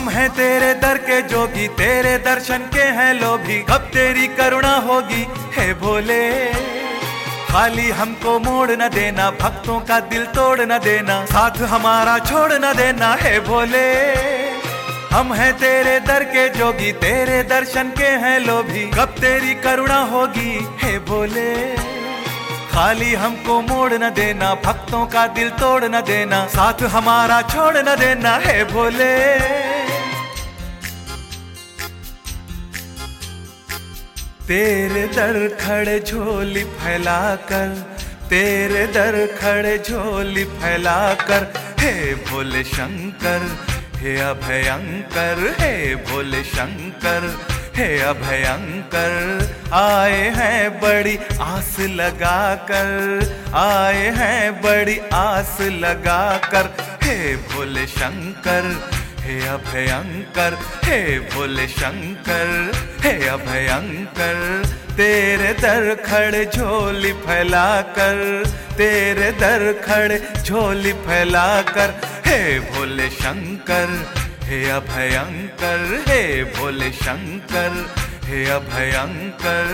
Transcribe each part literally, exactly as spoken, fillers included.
हम हैं तेरे दर के जोगी, तेरे दर्शन के हैं लोभी, कब तेरी करुणा होगी हे भोले। खाली हमको मोड़ न देना, भक्तों का दिल तोड़ न देना, साथ हमारा छोड़ न देना हे भोले। हम हैं तेरे दर के जोगी, तेरे दर्शन के हैं लोभी, कब तेरी करुणा होगी हे भोले। खाली हमको मोड़ न देना, भक्तों का दिल तोड़ न देना, साथ हमारा छोड़ न देना हे भोले। तेरे दर खड़े झोली फैलाकर, तेरे दर खड़े झोली फैलाकर, हे भोले शंकर हे अभयंकर, हे भोले शंकर हे अभयंकर। आए हैं बड़ी आस लगाकर, आए हैं बड़ी आस लगाकर, हे भोले शंकर हे अभयंकर, हे भोले शंकर हे अभयंकर। तेरे दर खड़े झोली फैलाकर, तेरे दर खड़े झोली फैलाकर, हे भोले शंकर हे अभयंकर, हे भोले शंकर हे अभयंकर।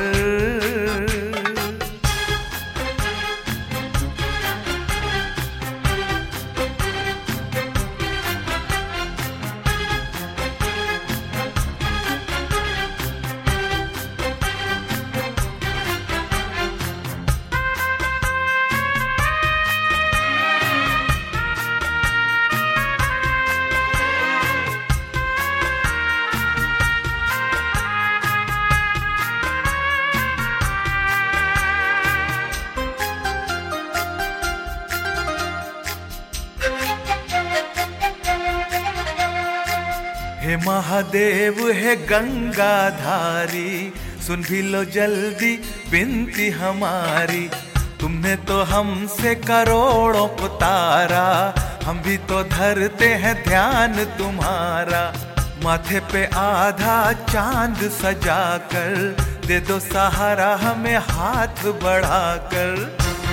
हे महादेव हे गंगाधारी, सुन भी लो जल्दी विनती हमारी। तुमने तो हमसे करोड़ों पुतारा, हम भी तो धरते हैं ध्यान तुम्हारा। माथे पे आधा चांद सजाकर, दे दो सहारा हमें हाथ बढ़ाकर।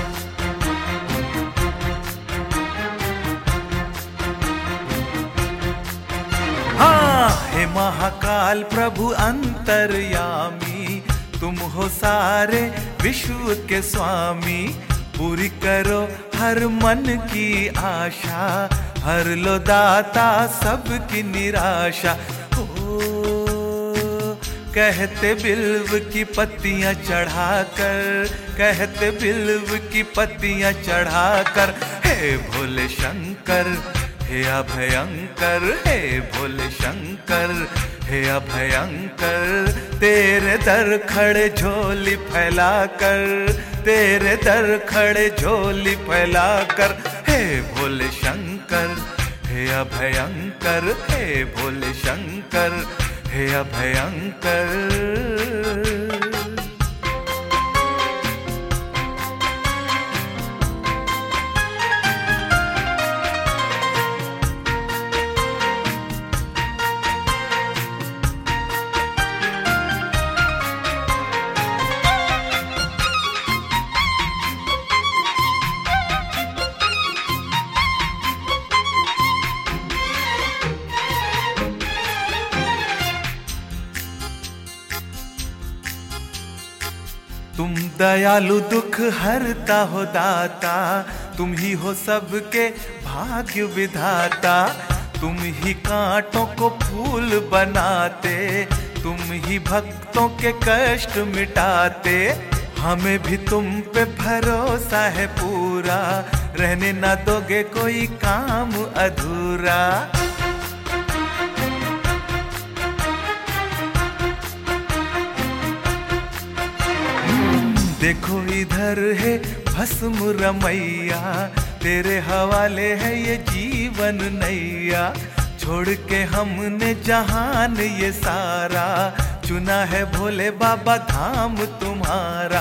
हाँ हे महाकाल प्रभु अंतर्यामी, तुम हो सारे विश्व के स्वामी। पूरी करो हर मन की आशा, हर लो दाता सबकी निराशा। ओ कहते बिल्व की पत्तियां चढ़ाकर, कहते बिल्व की पत्तियां चढ़ाकर, हे भोले शंकर हे अभयंकर, हे भोले शंकर हे अभयंकर। तेरे दर खड़े झोली फैलाकर, तेरे दर खड़े झोली फैलाकर, हे भोले शंकर हे अभयंकर, हे भोले शंकर हे अभयंकर। तुम दयालु दुख हरता हो दाता, तुम ही हो सबके भाग्य विधाता। तुम ही कांटों को फूल बनाते, तुम ही भक्तों के कष्ट मिटाते। हमें भी तुम पे भरोसा है पूरा, रहने ना दोगे कोई काम अधूरा। देखो इधर है भस्म रमैया, तेरे हवाले है ये जीवन नैया। छोड़ के हमने जहान ये सारा, चुना है भोले बाबा धाम तुम्हारा।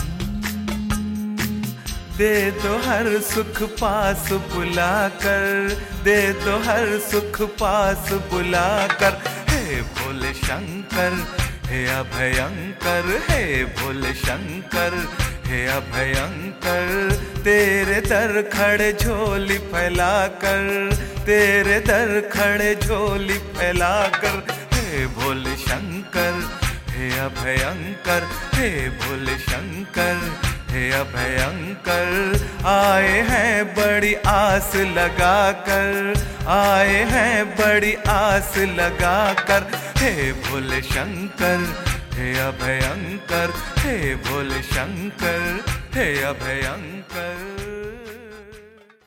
दे दो हर सुख पास बुलाकर, दे दो हर सुख पास बुलाकर, हे भोले शंकर हे अभयंकर, हे भोले शंकर हे अभयंकर, तेरे दर खड़े झोली फैलाकर, तेरे दर खड़े झोली फैलाकर। हे भोले शंकर, हे अभयंकर, हे भोले शंकर, हे अभयंकर। आए हैं बड़ी आस लगाकर, आए हैं बड़ी आस लगाकर। हे भोले शंकर, हे अभयंकर, हे भोले शंकर, हे अभयंकर।